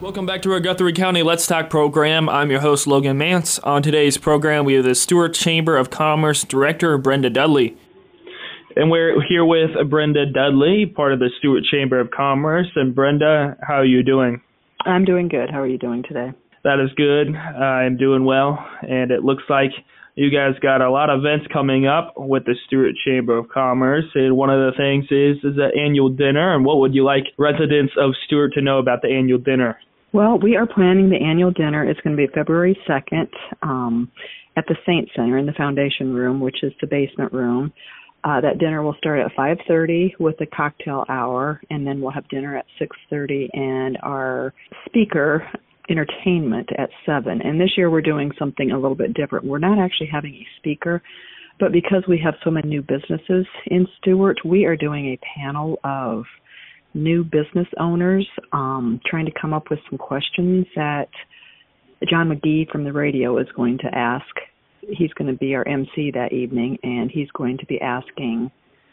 Welcome back to our Guthrie County Let's Talk program. I'm your host, Logan Mance. On today's program, we have the Stuart Chamber of Commerce Director, Brenda Dudley. And we're here with Brenda Dudley, part of the Stuart Chamber of Commerce. And Brenda, how are you doing? I'm doing good. How are you doing today? That is good. I'm doing well. And it looks like you guys got a lot of events coming up with the Stuart Chamber of Commerce. And one of the things is the annual dinner. And what would you like residents of Stuart to know about the annual dinner? Well, we are planning the annual dinner. It's going to be February 2nd at the Saint Center in the Foundation Room, which is the basement room. That dinner will start at 5:30 with a cocktail hour, and then we'll have dinner at 6:30 and our speaker entertainment at 7. And this year we're doing something a little bit different. We're not actually having a speaker, but because we have so many new businesses in Stuart, we are doing a panel of new business owners trying to come up with some questions that John McGee from the radio is going to ask. He's going to be our MC that evening, and he's going to be asking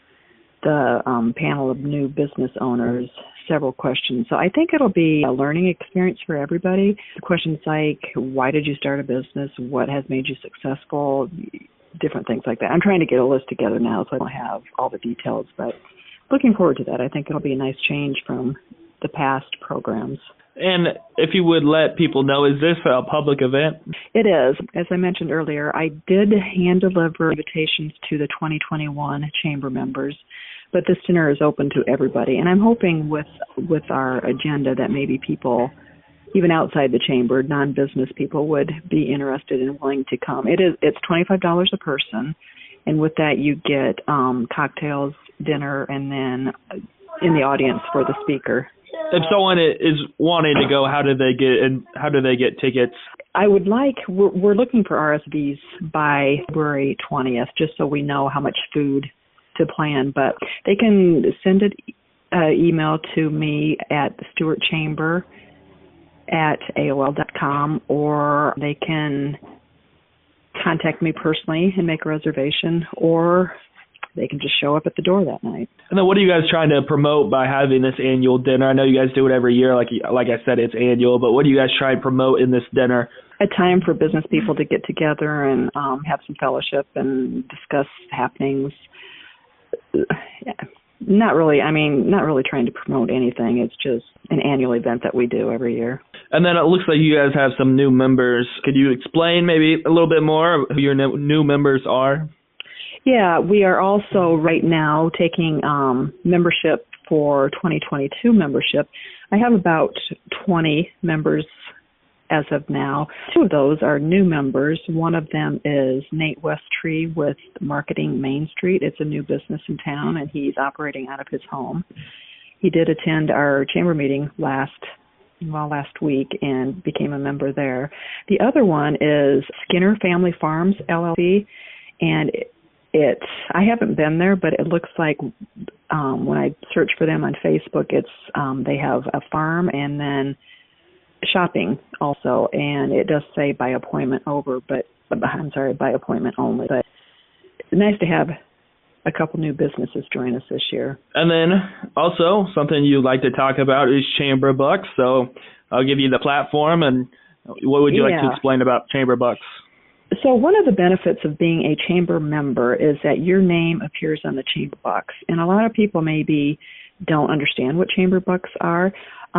the panel of new business owners several questions. So I think it'll be a learning experience for everybody. Questions like, why did you start a business? What has made you successful? Different things like that. I'm trying to get a list together now, so I don't have all the details, but looking forward to that. I think it'll be a nice change from the past programs. And if you would let people know, is this a public event? It is. As I mentioned earlier, I did hand deliver invitations to the 2021 chamber members, but this dinner is open to everybody. And I'm hoping with our agenda that maybe people, even outside the chamber, non-business people, would be interested and willing to come. It's $25 a person, and with that you get cocktails, dinner, and then in the audience for the speaker. If someone is wanting to go, how do they get tickets? We're looking for RSVs by February 20th, just so we know how much food to plan. But they can send an email to me at stuartchamber@aol.com, or they can contact me personally and make a reservation, or they can just show up at the door that night. And then what are you guys trying to promote by having this annual dinner? I know you guys do it every year. Like I said, it's annual, but what do you guys try and promote in this dinner? A time for business people to get together and have some fellowship and discuss happenings. Not really trying to promote anything. It's just an annual event that we do every year. And then it looks like you guys have some new members. Could you explain maybe a little bit more of who your new members are? Yeah, we are also right now taking membership for 2022 membership. I have about 20 members as of now. 2 of those are new members. One of them is Nate Westtree with Marketing Main Street. It's a new business in town, and he's operating out of his home. He did attend our chamber meeting last week and became a member there. The other one is Skinner Family Farms, LLC, and I haven't been there, but it looks like when I search for them on Facebook, it's they have a farm and then shopping also, and it does say by appointment only. But it's nice to have a couple new businesses join us this year. And then also something you'd like to talk about is Chamber Bucks. So I'll give you the platform, and what would you like to explain about Chamber Bucks? So one of the benefits of being a chamber member is that your name appears on the chamber bucks. And a lot of people maybe don't understand what chamber bucks are.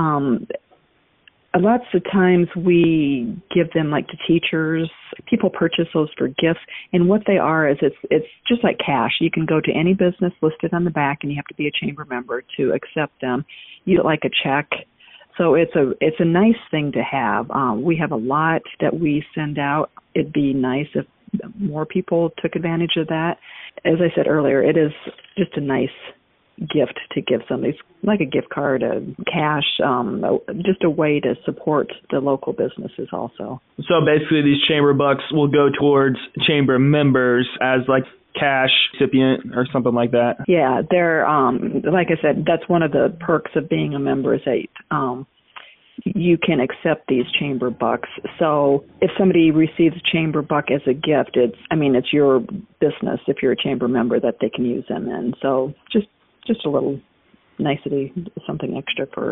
Lots of times we give them like to teachers. People purchase those for gifts. And what they are is it's just like cash. You can go to any business listed on the back, and you have to be a chamber member to accept them. You get like a check. So it's a nice thing to have. We have a lot that we send out. It'd be nice if more people took advantage of that. As I said earlier, it is just a nice gift to give somebody, it's like a gift card, a cash, just a way to support the local businesses also. So basically these chamber bucks will go towards chamber members as like cash recipient or something like that. Yeah, they're like I said, that's one of the perks of being a member is that you can accept these chamber bucks. So if somebody receives a chamber buck as a gift, it's your business if you're a chamber member that they can use them in. So just a little nicety, something extra for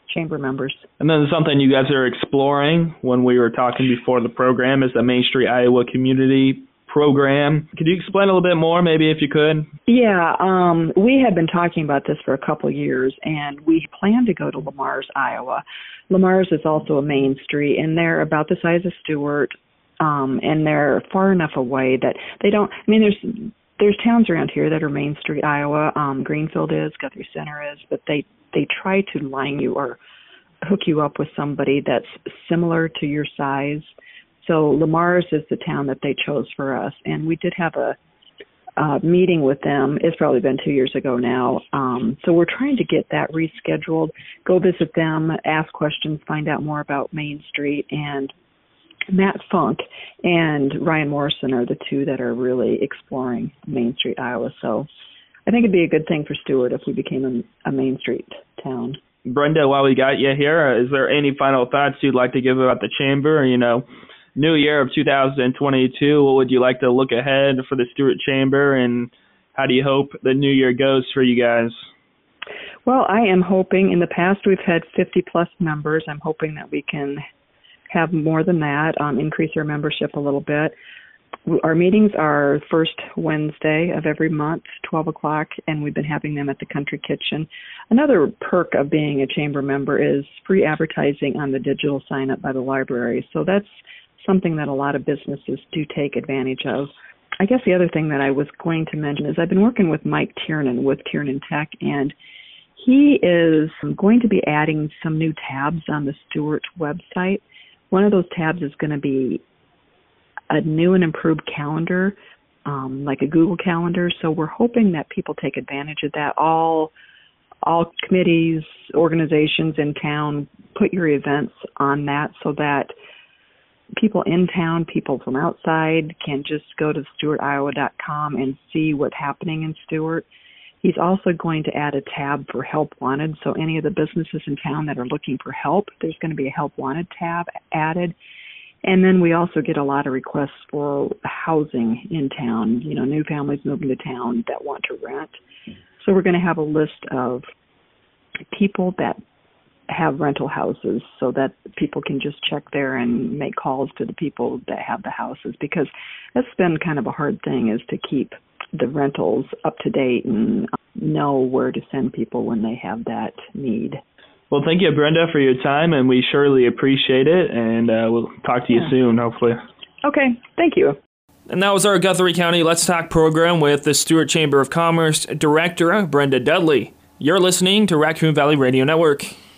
chamber members. And then something you guys are exploring when we were talking before the program is the Main Street Iowa Community Program. Could you explain a little bit more, maybe, if you could? Yeah, we had been talking about this for a couple of years, and we plan to go to Le Mars, Iowa. Le Mars is also a main street, and they're about the size of Stuart, and they're far enough away that they don't, I mean, there's towns around here that are Main Street, Iowa. Greenfield is, Guthrie Center is, but they try to line you or hook you up with somebody that's similar to your size. So Le Mars is the town that they chose for us, and we did have a meeting with them. It's probably been 2 years ago now. So we're trying to get that rescheduled, go visit them, ask questions, find out more about Main Street. And Matt Funk and Ryan Morrison are the two that are really exploring Main Street, Iowa. So I think it'd be a good thing for Stuart if we became a Main Street town. Brenda, while we got you here, is there any final thoughts you'd like to give about the chamber? New year of 2022, what would you like to look ahead for the Stuart Chamber, and how do you hope the new year goes for you guys? Well, I am hoping, in the past we've had 50-plus members. I'm hoping that we can have more than that, increase our membership a little bit. Our meetings are first Wednesday of every month, 12 o'clock, and we've been having them at the Country Kitchen. Another perk of being a chamber member is free advertising on the digital sign-up by the library. So that's something that a lot of businesses do take advantage of. I guess the other thing that I was going to mention is I've been working with Mike Tiernan with Tiernan Tech, and he is going to be adding some new tabs on the Stuart website. One of those tabs is going to be a new and improved calendar, like a Google Calendar. So we're hoping that people take advantage of that. All committees, organizations in town, put your events on that so that people in town, people from outside can just go to stuartiowa.com and see what's happening in Stuart. He's also going to add a tab for Help Wanted. So any of the businesses in town that are looking for help, there's going to be a Help Wanted tab added. And then we also get a lot of requests for housing in town, new families moving to town that want to rent. So we're going to have a list of people that have rental houses so that people can just check there and make calls to the people that have the houses, because that's been kind of a hard thing, is to keep the rentals up to date and know where to send people when they have that need. Well, thank you, Brenda, for your time, and we surely appreciate it, and we'll talk to you soon, hopefully. Okay, thank you. And that was our Guthrie County Let's Talk program with the Stuart Chamber of Commerce Director, Brenda Dudley. You're listening to Raccoon Valley Radio Network.